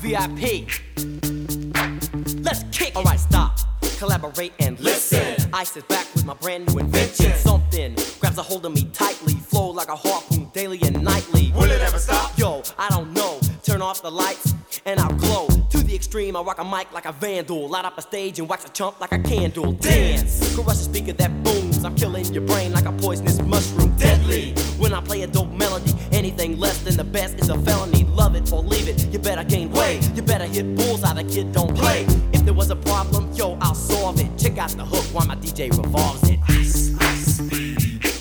VIP. Let's kick. Alright, stop, collaborate and listen. I sit back with my brand new invention. Something grabs a hold of me tightly, flow like a harpoon daily and nightly. Will it ever stop? Yo, I don't know. Turn off the lights and I'll glow. To the extreme, I rock a mic like a vandal. Light up a stage and wax a chump like a candle. Dance, crush a speaker that booms. I'm killing your brain like a poisonous mushroom. Deadly, when I play a dope melody. Anything less than the best is a felony. Love it or leave it, you better gain weight. You better hit bullseye, the kid don't play. If there was a problem, yo, I'll solve it. Check out the hook while my DJ revolves it. Ice, ice, baby.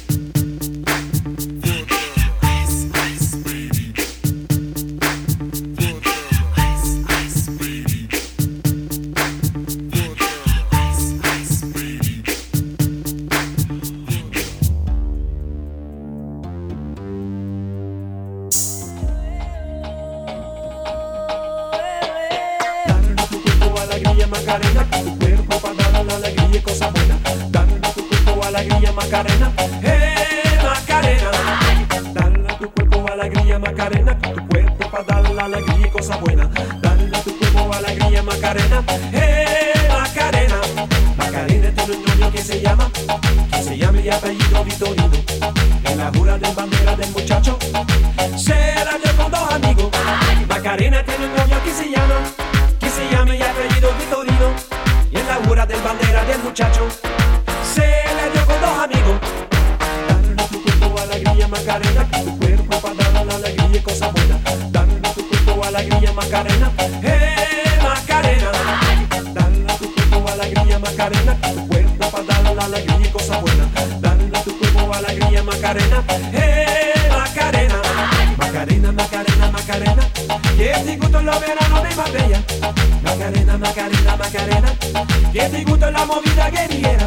Macarena, tu cuerpo para dar la alegría y cosas buenas. Dale a tu cuerpo alegría, Macarena. Macarena. Dale a tu cuerpo alegría, Macarena. Tu cuerpo para dar la alegría y cosas buenas. Dale a tu cuerpo alegría, Macarena. Macarena. Macarena tiene un novio que se llama y apellido Vitorino. En la jura de bandera del muchacho se la dio con dos amigos. Macarena tiene un novio que se llama y apellido Vitorino. Y en la jura del bandera del muchacho se le dio con dos amigos. Dale a tu cuerpo alegría, Macarena. Tu cuerpo para dar la alegría y cosas buenas. Dale a tu cuerpo alegría, Macarena. Macarena. Dale a tu cuerpo alegría, Macarena. Tu cuerpo para dar la alegría y cosas buenas. Dale a tu cuerpo alegría, Macarena. Macarena. Macarena, Macarena, Macarena. Que te gusta en los veranos de Marbella. Macarena, Macarena, Macarena. Que te gusta la movida guerrillera.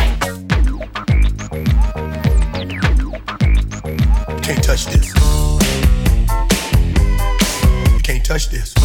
Can't touch this. You can't touch this.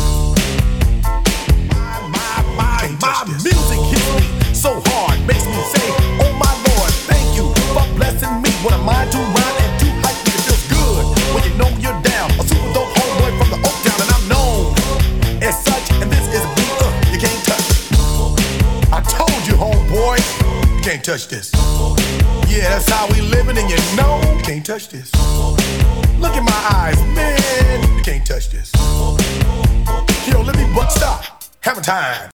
My music hits me so hard, makes me say, oh my Lord, thank you for blessing me. What a mind to rhyme and to hype me. It feels good when you know you're down. A super dope homeboy from the Oak Town, and I'm known as such. And this is a beat you can't touch. I told you, homeboy, you can't touch this. Yeah, that's how we living, and you know you can't touch this. Look in my eyes, man, you can't touch this. Yo, let me stop. Have a time.